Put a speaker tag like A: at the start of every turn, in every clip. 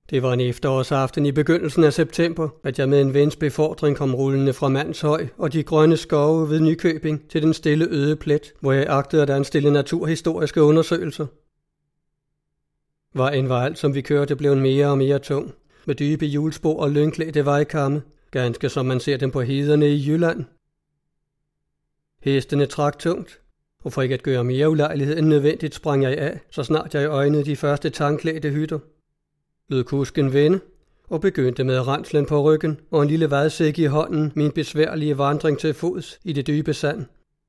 A: Det var en efterårsaften i begyndelsen af september, at jeg med en vens befordring kom rullende fra Mandshøj og de grønne skove ved Nykøbing til den stille øde plet, hvor jeg agtede at anstille naturhistoriske undersøgelser. Vejen var alt, som vi kørte, blev mere og mere tung, med dybe hjulspor og lyngklædte vejkamme, ganske som man ser dem på hederne i Jylland. Hestene trak tungt, og for ikke at gøre mere ulejlighed end nødvendigt sprang jeg af, så snart jeg øjnede de første tangklædte hytter. Lød kusken vende, og begyndte med renslen på ryggen og en lille vadsæk i hånden min besværlige vandring til fods i det dybe sand.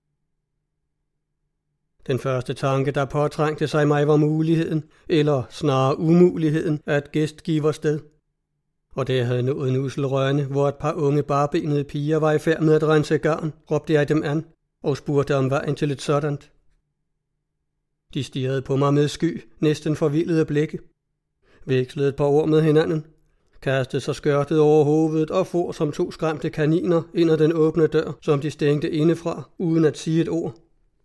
A: Den første tanke, der påtrængte sig mig, var muligheden, eller snarere umuligheden, af et gæstgiversted. Og da jeg havde nået en uselrørende, hvor et par unge barbenede piger var i færd med at rense garn, råbte jeg dem an og spurgte om vejen til et sådant. De stirrede på mig med sky, næsten forvildede blikke, vekslede et par ord med hinanden, kastede sig skørtet over hovedet og for som to skræmte kaniner ind ad den åbne dør, som de stængte indefra, uden at sige et ord.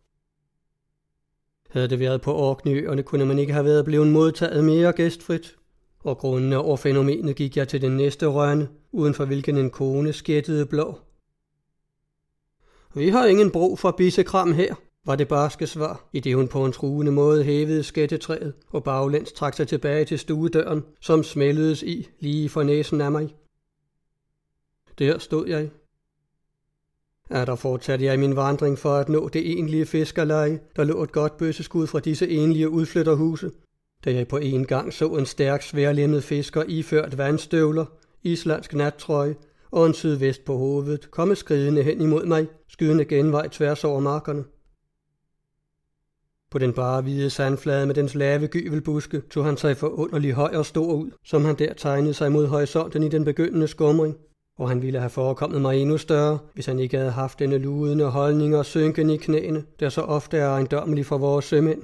A: Havde det været på Orkneyøerne, kunne man ikke have været blevet modtaget mere gæstfrit, og grundene over fænomenet gik jeg til den næste rørende, uden for hvilken en kone skættede blå. Vi har ingen brug for bissekram her, var det barske svar, i det hun på en truende måde hævede skættetræet og baglæns trak sig tilbage til stuedøren, som smældedes i lige for næsen af mig. Der stod jeg. Der fortsatte jeg min vandring for at nå det egentlige fiskerleje, der lå et godt bøsseskud fra disse enlige udflytterhuse, da jeg på en gang så en stærk sværlemmet fisker iført vandstøvler, islandsk nattrøje og en sydvest på hovedet komme skridende hen imod mig, skydende genvej tværs over markerne. På den bare hvide sandflade med dens lave gyvelbuske tog han sig forunderlig høj og stor ud, som han der tegnede sig mod horisonten i den begyndende skumring, og han ville have forekommet mig endnu større, hvis han ikke havde haft denne ludende holdning og synken i knæene, der så ofte er ejendommelig for vores sømænd.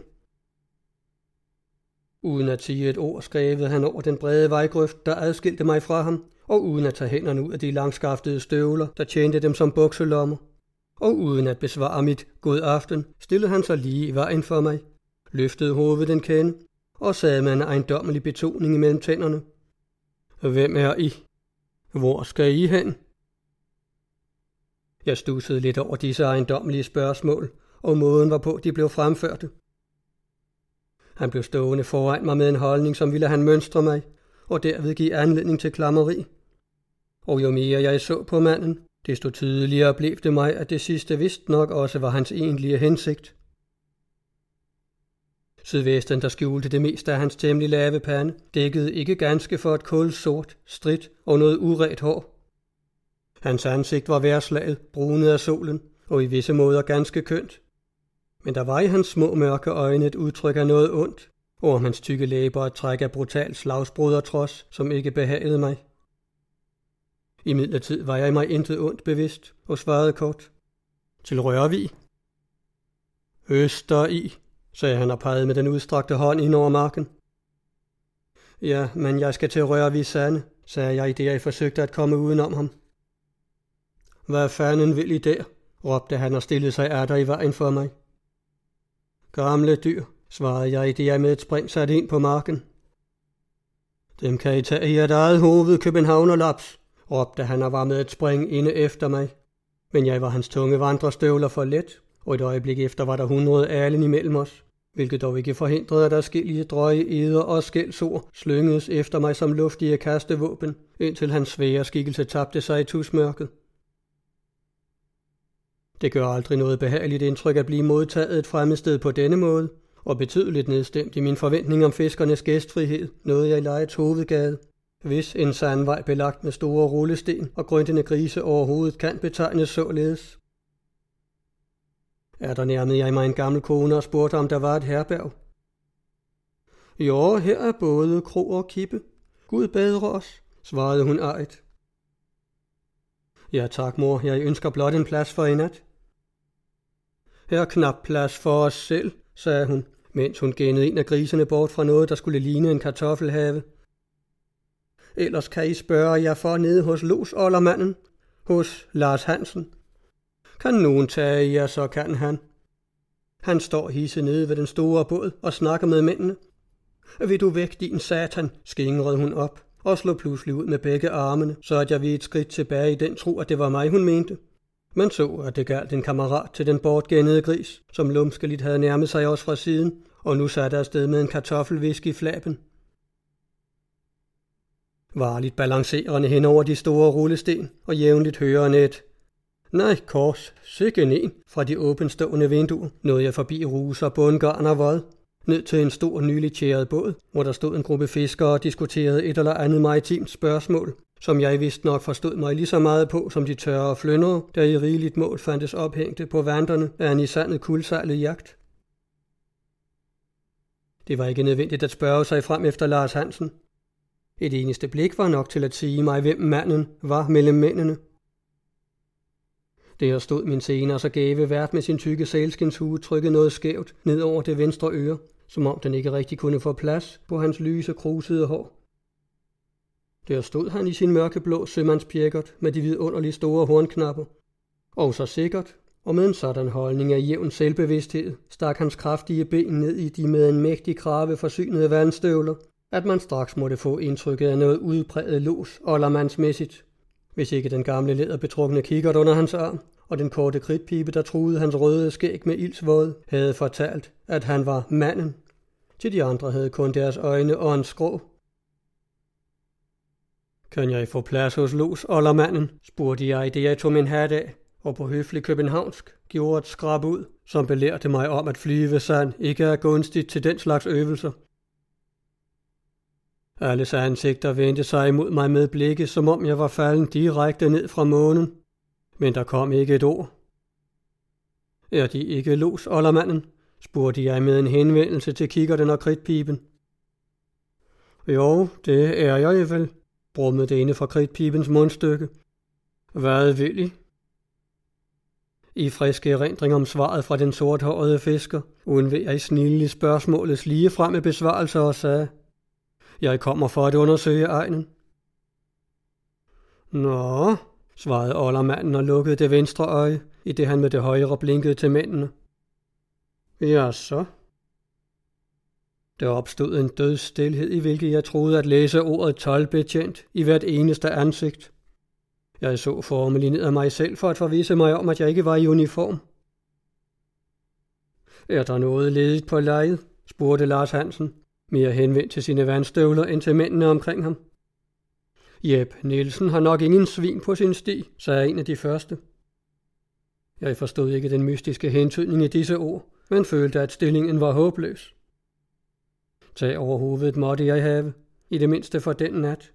A: Uden at sige et ord skrævede han over den brede vejgrøft, der adskilte mig fra ham, og uden at tage hænderne ud af de langskaftede støvler, der tjente dem som bukselommer, og uden at besvare mit god aften, stillede han sig lige i vejen for mig, løftede hovedet en kende, og sagde med en ejendommelig betoning imellem tænderne: Hvem er I? Hvor skal I hen? Jeg studsede lidt over disse ejendommelige spørgsmål, og måden hvorpå de blev fremførte. Han blev stående foran mig med en holdning, som ville han mønstre mig, og derved give anledning til klammeri. Og jo mere jeg så på manden, desto tydeligere blev det mig, at det sidste vist nok også var hans egentlige hensigt. Sydvesten, der skjulte det meste af hans temmelig lave pande, dækkede ikke ganske for et kulsort, stridt og noget uret hår. Hans ansigt var vejrslaget, brunet af solen, og i visse måder ganske kønt. Men der var i hans små mørke øjne et udtryk af noget ondt, og om hans tykke læber et træk af brutal slagsbrodertrods, som ikke behagede mig. Imidlertid var jeg mig intet ondt bevidst, og svarede kort: Til Rørvig. Øster i, sagde han og pegede med den udstrakte hånd ind over marken. Ja, men jeg skal til Rørvig Sande, sagde jeg, i det jeg forsøgte at komme udenom ham. Hvad fanden vil I der? Råbte han og stillede sig atter i vejen for mig. Gamle dyr, svarede jeg, i det jeg med et spring satte ind på marken. Dem kan I tage i et eget hoved, københavnerlaps, råbte han og var med et spring inde efter mig. Men jeg var hans tunge vandrestøvler for let, og et øjeblik efter var der 100 alen imellem os, hvilket dog ikke forhindrede, at adskillige drøje eder og skældsord slyngedes efter mig som luftige kastevåben, indtil hans svære skikkelse tabte sig i tusmørket. Det gør aldrig noget behageligt indtryk at blive modtaget et fremmedsted på denne måde, og betydeligt nedstemt i min forventning om fiskernes gæstfrihed, nåede jeg i lejets hovedgade, hvis en sandvej belagt med store rullesten og grøntende grise overhovedet kan betegnes således. Der nærmede jeg mig en gammel kone og spurgte, om der var et herberg. Jo, her er både kro og kippe. Gud bedre os, svarede hun ejet. Ja tak, mor, jeg ønsker blot en plads for i nat. Her er knap plads for os selv, sagde hun, mens hun gennede en af grisene bort fra noget, der skulle ligne en kartoffelhave. Ellers kan I spørge jer for nede hos losoldermanden, hos Lars Hansen. Kan nogen tage jer, så kan han. Han står hisse nede ved den store båd og snakker med mændene. Vil du væk, din satan, skingrede hun op og slog pludselig ud med begge armene, så at jeg ved et skridt tilbage i den tro, at det var mig, hun mente. Man så, at det galt en kammerat til den bortgændede gris, som lumskeligt havde nærmet sig os fra siden, og nu satte afsted med en kartoffelvisk i flaben. Varligt balancerende hen over de store rullesten og jævnligt hørende et nej, kors, sikke en fra de åbenstående vinduer, nåede jeg forbi ruser, bundgarn og vod, ned til en stor nylig tjæret båd, hvor der stod en gruppe fiskere og diskuterede et eller andet maritimt spørgsmål, som jeg vist nok forstod mig lige så meget på som de tørre flyndere, der i rigeligt mål fandtes ophængte på vanterne af en i sandet kuldsejlet jagt. Det var ikke nødvendigt at spørge sig frem efter Lars Hansen. Et eneste blik var nok til at sige mig, hvem manden var mellem mændene. Der stod min senere så gave vært med sin tykke sælskindshue trykket noget skævt ned over det venstre øre, som om den ikke rigtig kunne få plads på hans lyse, krusede hår. Der stod han i sin mørkeblå sømandspjækkert med de vidunderlige store hornknapper, og så sikkert, og med en sådan holdning af jævn selvbevidsthed, stak hans kraftige ben ned i de med en mægtig krave forsynede vandstøvler, at man straks måtte få indtrykket af noget udpræget los oldermandsmæssigt, hvis ikke den gamle læderbetrukne kikkert under hans arm, og den korte kridtpibe, der truede hans røde skæg med ildsvåd, havde fortalt, at han var manden. Til de andre havde kun deres øjne og en skrå. Kan jeg få plads hos los, oldermanden? Spurgte jeg, det jeg tog min hat af, og på høflig københavnsk gjorde et skrab ud, som belærte mig om, at flyve sand ikke er gunstigt til den slags øvelser. Alles ansigter vendte sig imod mig med blikke, som om jeg var falden direkte ned fra månen. Men der kom ikke et ord. Er de ikke los, oldermanden? Spurgte jeg med en henvendelse til kikkerten og kridtpiben. Jo, det er jeg vel, brummede det inde fra kridtpibens mundstykke. Hvad vil I? I friske erindring om svaret fra den sorthårede fisker, undveg jeg snilligt spørgsmålets lige frem med besvarelse og sagde, jeg kommer for at undersøge egnen. Nå, svarede oldermanden og lukkede det venstre øje, i det han med det højre blinkede til mændene. Ja, så. Der opstod en død stilhed, i hvilket jeg troede at læse ordet toldbetjent i hvert eneste ansigt. Jeg så formelig ned af mig selv for at forvisse mig om, at jeg ikke var i uniform. Er der noget ledigt på lejet? Spurgte Lars Hansen, mere henvendt til sine vandstøvler end til mændene omkring ham. Jep Nielsen har nok ingen svin på sin sti, sagde en af de første. Jeg forstod ikke den mystiske hentydning i disse ord, men følte, at stillingen var håbløs. Tag over hovedet måtte jeg have, i det mindste for den nat.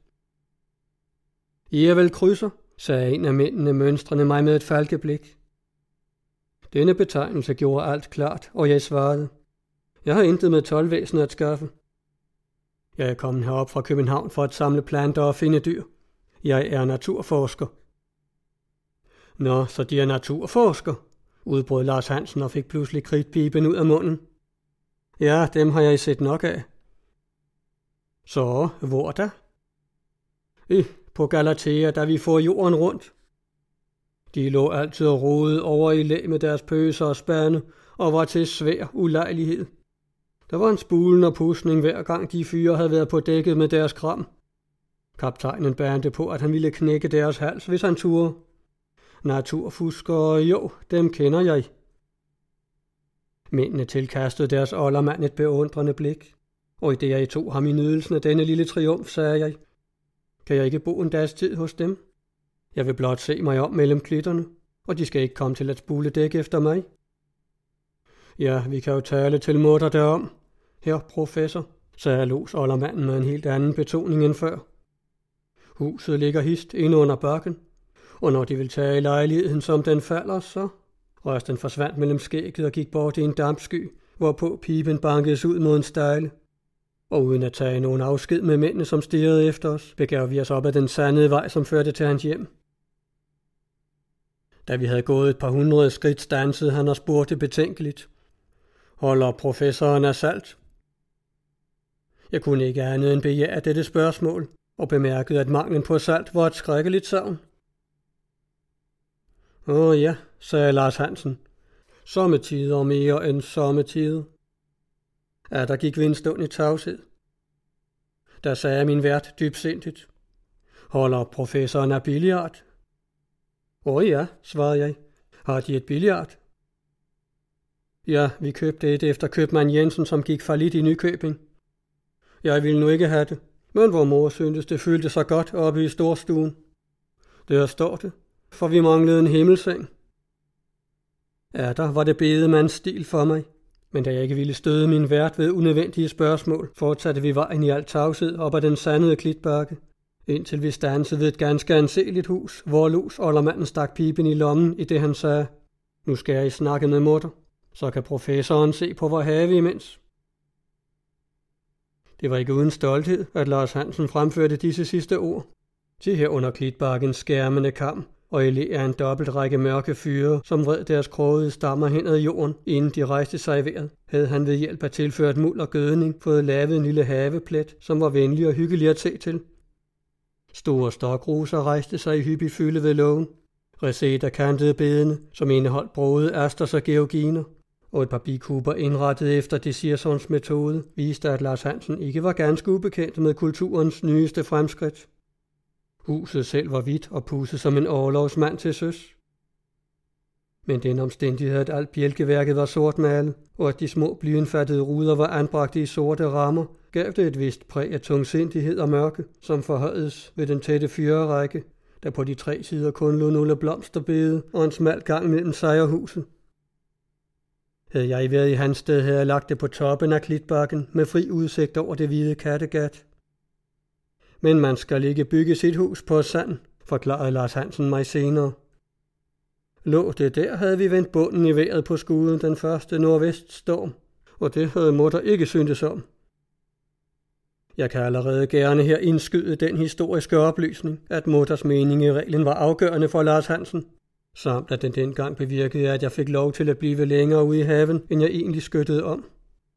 A: I er vel krydser, sagde en af mændene mønstrende mig med et falkeblik. Denne betegnelse gjorde alt klart, og jeg svarede. Jeg har intet med toldvæsenet at skaffe. Jeg er kommet herop fra København for at samle planter og finde dyr. Jeg er naturforsker. Nå, så de er naturforsker, udbrød Lars Hansen og fik pludselig kridtpiben ud af munden. Ja, dem har jeg set nok af. Så, hvor da? På Galatea, da vi får jorden rundt. De lå altid og rodede over i læ med deres pøser og spande og var til svær ulejlighed. Der var en spulen og pusning hver gang de fyre havde været på dækket med deres kram. Kaptajnen bærte på, at han ville knække deres hals, hvis han turde. Naturfuskere, jo, dem kender jeg. Mændene tilkastede deres oldermand et beundrende blik, og i det jeg tog ham i nydelsen af denne lille triumf, sagde jeg, kan jeg ikke bo en dags tid hos dem? Jeg vil blot se mig om mellem klitterne, og de skal ikke komme til at spule dæk efter mig. Ja, vi kan jo tale til mutter derom, herr professor, sagde los oldermanden med en helt anden betoning end før. Huset ligger hist inde under bakken, og når de vil tage i lejligheden, som den falder, så... Røsten forsvandt mellem skægget og gik bort i en dampsky, hvorpå piben bankedes ud mod en stejle. Og uden at tage nogen afsked med mændene, som stirrede efter os, begav vi os op ad den sandede vej, som førte til hans hjem. Da vi havde gået et par 100 skridt, stansede han og spurgte betænkeligt. Holder professoren af salt? Jeg kunne ikke andet end begære dette spørgsmål, og bemærkede, at manglen på salt var et skrækkeligt savn. Ja, sagde Lars Hansen. Sommetider mere end sommetider. Ja, der gik vi en stund i tavshed, der sagde min vært dybsindigt: Holder professoren af billiard? Ja, svarede jeg. Har de et billiard? Ja, vi købte et efter købmand Jensen, som gik fallit i Nykøbing. Jeg ville nu ikke have det, men vor mor syntes, det fyldte så godt oppe i storstuen. Der står det, for vi manglede en himmelseng. Ja, der var det bedemands stil for mig, men da jeg ikke ville støde min vært ved unødvendige spørgsmål, fortsatte vi vejen i al tavshed op ad den sandede klitbakke, indtil vi stansede ved et ganske anseligt hus, hvor Lus oldermanden stak piben i lommen, i det han sagde: Nu skal jeg snakke med mutter, så kan professoren se på vor have imens. Det var ikke uden stolthed, at Lars Hansen fremførte disse sidste ord. Til her under klitbakkens skærmende kam og i læ af en dobbelt række mørke fyre, som vred deres krogede stammer hen ad jorden, inden de rejste sig i vejret, havde han ved hjælp af tilført muld og gødning fået lavet en lille haveplet, som var venlig og hyggelig at se til. Store stokroser rejste sig i hyppig fylde ved lågen. Reseter kantede bedene, som indeholdt brode, asters og georginer, og et par bikuber indrettet efter Desirsons metode, viste, at Lars Hansen ikke var ganske ubekendt med kulturens nyeste fremskridt. Huset selv var hvidt og pudset som en orlogsmand til søs. Men den omstændighed, at alt bjælkeværket var sortmalet, og at de små blyindfattede ruder var anbragt i sorte rammer, gav det et vist præg af tungsindighed og mørke, som forhøjedes ved den tætte fyrerække, der på de 3 sider kun lå nogle blomsterbede og en smal gang mellem sig og huset. Havde jeg været i hans sted, havde jeg lagt det på toppen af klitbakken med fri udsigt over det hvide Kattegat. Men man skal ikke bygge sit hus på sand, forklarede Lars Hansen mig senere. Lå det der, havde vi vendt bunden i vejret på skuden den første nordveststorm, og det havde mutter ikke syntes om. Jeg kan allerede gerne her indskyde den historiske oplysning, at mutters mening i reglen var afgørende for Lars Hansen, samt at den dengang bevirkede, at jeg fik lov til at blive længere ude i haven, end jeg egentlig skyttede om.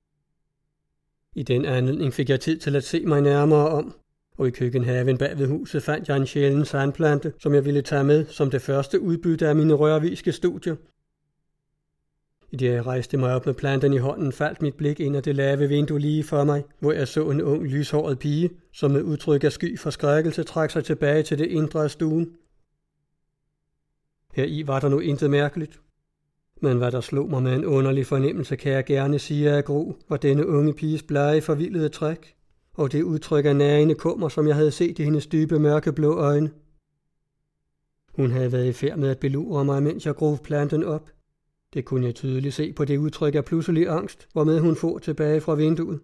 A: I den anledning fik jeg tid til at se mig nærmere om, og i køkkenhaven bag ved huset fandt jeg en sjælden sandplante, som jeg ville tage med som det første udbytte af mine rørviske studier. I det jeg rejste mig op med planten i hånden, faldt mit blik ind ad det lave vindue lige for mig, hvor jeg så en ung lyshåret pige, som med udtryk af sky forskrækkelse trak sig tilbage til det indre af stuen. Heri var der nu intet mærkeligt, men hvad der slog mig med en underlig fornemmelse, kan jeg gerne sige af gru, var denne unge piges blege forvildede træk, og det udtryk af nærende kummer, som jeg havde set i hendes dybe mørke blå øjne. Hun havde været i færd med at belure mig, mens jeg grov planten op. Det kunne jeg tydeligt se på det udtryk af pludselig angst, hvormed hun for tilbage fra vinduet.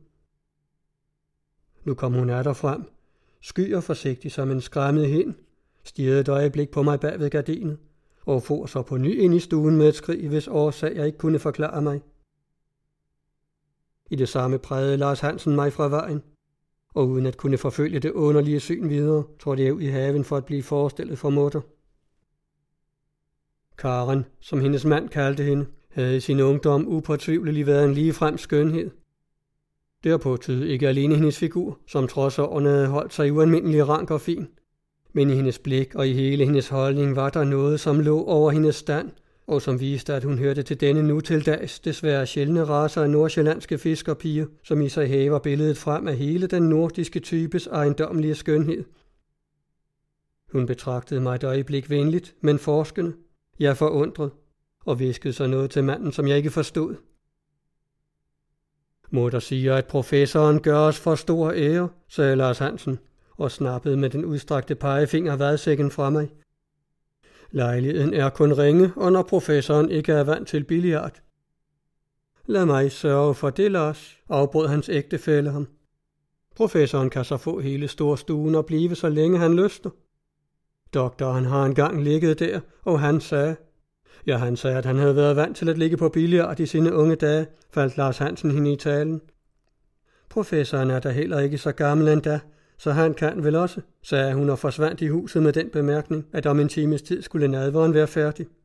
A: Nu kom hun atter frem, sky og forsigtig som en skræmmet hind, stirrede et øjeblik på mig bag ved gardinet, og for så på ny ind i stuen med et skrig, hvis årsag jeg ikke kunne forklare mig. I det samme prægede Lars Hansen mig fra vejen, og uden at kunne forfølge det underlige syn videre, trådte jeg ud i haven for at blive forestillet for mutter. Karen, som hendes mand kaldte hende, havde i sin ungdom upåtvivleligt været en ligefrem skønhed. Derpå tydede ikke alene hendes figur, som trods årene havde holdt sig ualmindelig rank og fin, men i hendes blik og i hele hendes holdning var der noget, som lå over hendes stand, og som viste, at hun hørte til denne nu til dags desværre sjældne racer af nordsjællandske fiskerpiger, som i sig hæver billedet frem af hele den nordiske types ejendommelige skønhed. Hun betragtede mig et øjeblik venligt, men forskende, jeg forundret, og viskede så noget til manden, som jeg ikke forstod. Mutter siger, at professoren gør os for stor ære, sagde Lars Hansen, og snappede med den udstrakte pegefinger vadsækken fra mig. Lejligheden er kun ringe, og når professoren ikke er vant til billiard. Lad mig sørge for det, Lars, afbrød hans ægtefælle ham. Professoren kan så få hele storstuen og blive så længe han lyster. Doktoren har engang ligget der, og han sagde, at han havde været vant til at ligge på billiard i sine unge dage, faldt Lars Hansen hende i talen. Professoren er da heller ikke så gammel endda, så han kan vel også, sagde hun og forsvandt i huset med den bemærkning, at om en times tid skulle nadveren være færdig.